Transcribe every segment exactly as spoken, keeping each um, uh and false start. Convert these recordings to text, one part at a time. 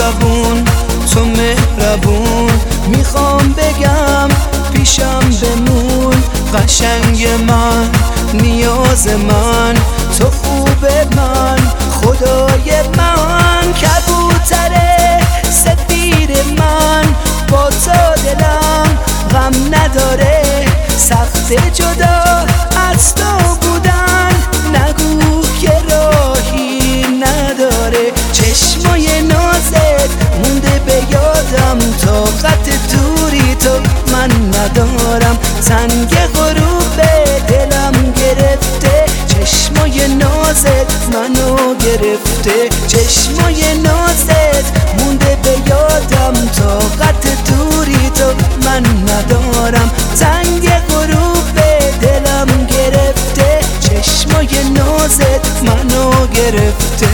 زبون تو مهربون، میخوام بگم پیشم بمون. قشنگ من، نیاز من، تو خوب من، خدای من. کبوتر سفید من، با تو دلم غم نداره. سخت جدا از تو بودن، نگو که راهی نداره. چشمای نازت مونده به یادم، طاقت دوری تو من ندارم. زنگ غروب دلم گرفته، چشمای نازت منو گرفته. چشمای نازت مونده به یادم، طاقت دوری تو من ندارم. زنگ غروب دلم گرفته، چشمای نازت منو گرفته.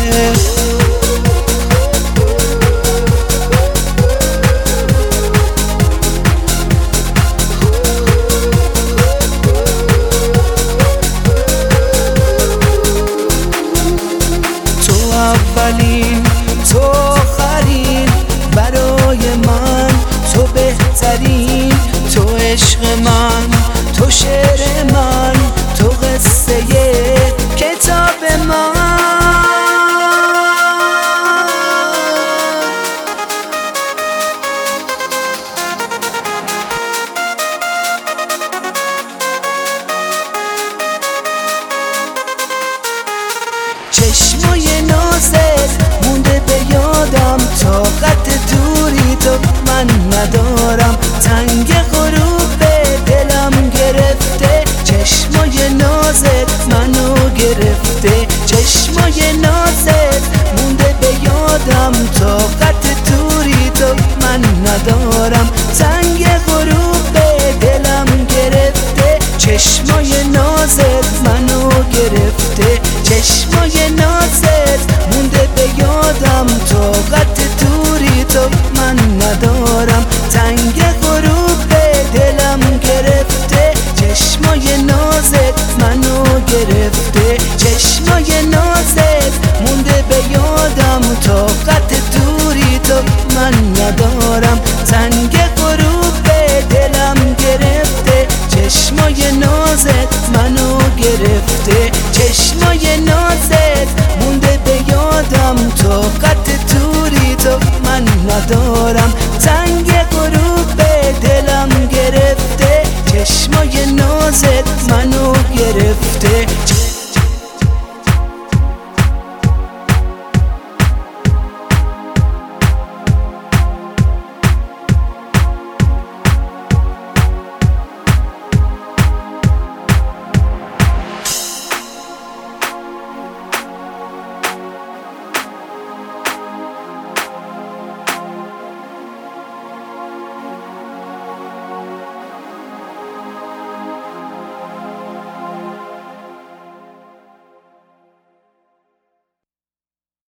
اولین تو آخرین، برای من تو بهترین. تو عشق من، تو شعر من، تو قصه کتاب من. چشمای نازت مونده به یادم، طاقت دوری تو من ندارم. تنگ غروب